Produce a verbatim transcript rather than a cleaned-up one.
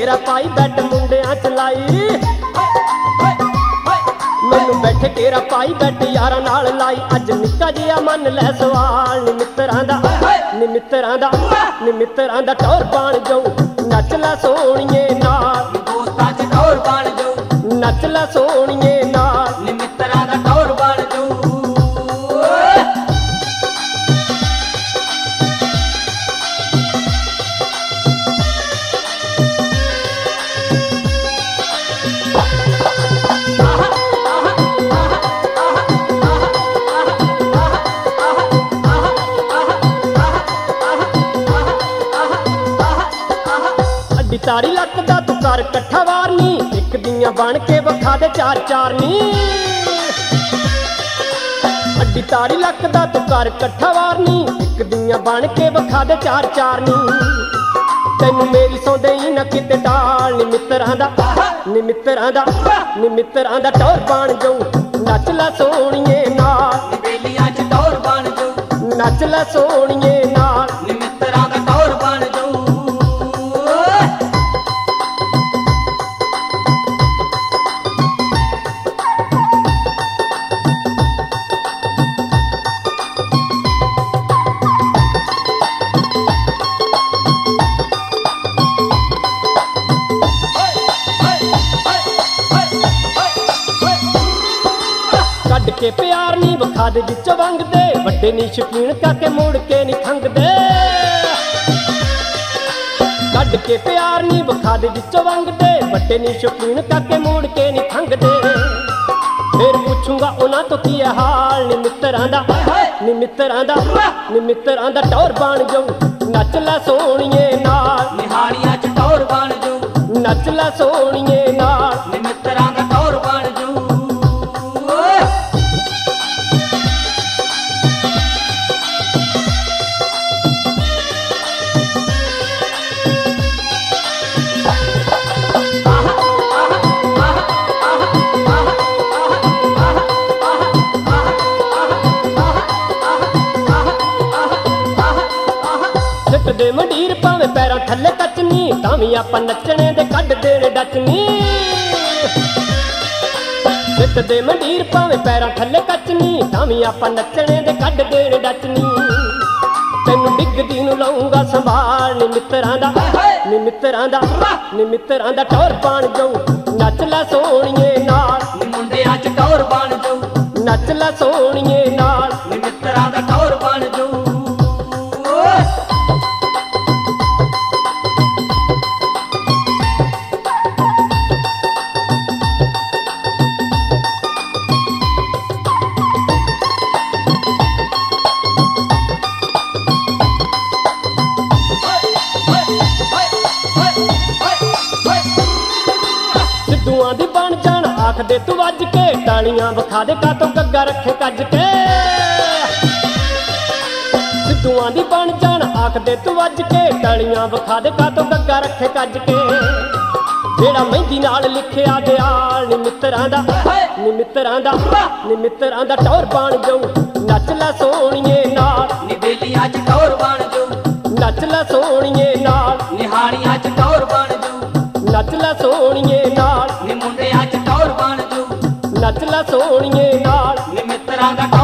घेरा पाई बैठ मुंडियां च लाई, मैनू बैठ घेरा पाई बैठ यारां नाल लाई। अज निक्का जिहा मन लै सवाल नी मित्तरां दा, नी मित्तरां दा, नी मित्तरां दा टौर बन जाऊं नच लै सोहणीए नाल, दोस्तां च टौर बन जाऊं नच लै सोहणीए नाल, नी मित्तरां दा टौर बन जाऊं। तारी लक दा तू कर कट्ठा वारनी, एक दियां बन के वखा दे चार चार नी। अड्डी तारी लक दा तू कर कट्ठा वारनी, एक दियां बन के वखा दे चार चार नी। तैनू मेरी सौंदे ही ना किते डाल नी मित्तरां दा, नी मित्तरां दा, नी मित्तरां दा टौर बन जाऊं नच लै सोहणीए नाल, बेलियां च टौर बन जाऊं नच लै सोहणीए नाल, नी मित्तरां दा टौर बन जाऊं। कड के प्यार नी वखा दे विच वंगदे, वड्डे नी शकीन करके मुड़ के नी खंगदे। कड के प्यार नी वखा दे विच वंगदे, वड्डे नी शकीन करके मुड़ के नी खंगदे। फिर पूछूंगा उन्हां तो की है हाल नी मित्तरां दा, नी मित्तरां दा, नी मित्तरां दा टौर बन जाऊं नच लै सोहणीए नाल, निहालियां च टौर बन जाऊं नच लै सोहणीए नाल, नी मित्तरां दा टौर बन जाऊं। दे मंडीर भावे पैरां थल्ले कचनी, तां वी आपां नचने दे कढ देने डचनी। सिट दे मंडीर भावे पैरां थल्ले कचनी, तां वी आपां नचने दे कढ देने डचनी। तैनू डिगदी नू लाऊंगा संभाल नी मित्तरां दा, नी मित्तरां दा, नी मित्तरां दा टौर बन जाऊं नच लै सोहणीए नाल, नी मुंडियां च टौर बन जाऊं नच लै सोहणीए नाल, नी मित्तरां दा टौर बन जाऊं। सिद्धूआं दी बन जान आख दे तू वज के, तालियां वखा दे कातों गग्गा रखे कज के। सिद्धूआं दी बन जान आख दे तू वज के, तालियां वखा दे कातों गग्गा रखे कज के। जेड़ा मेहंदी नाल लिखिया दयाल नी मित्तरां दा, नी मित्तरां दा, नी मित्तरां दा टौर बन जाऊं नच लै सोहणीए नाल, नी बेलियां च टौर बन जाऊं नच लै सोहणीए नाल, निहालियां च टौर बन जाऊं नच लै सोहणीए नाल, नी मुंडियां च टौर बन जाऊं नच लै सोहणीए नाल, नी मित्तरां दा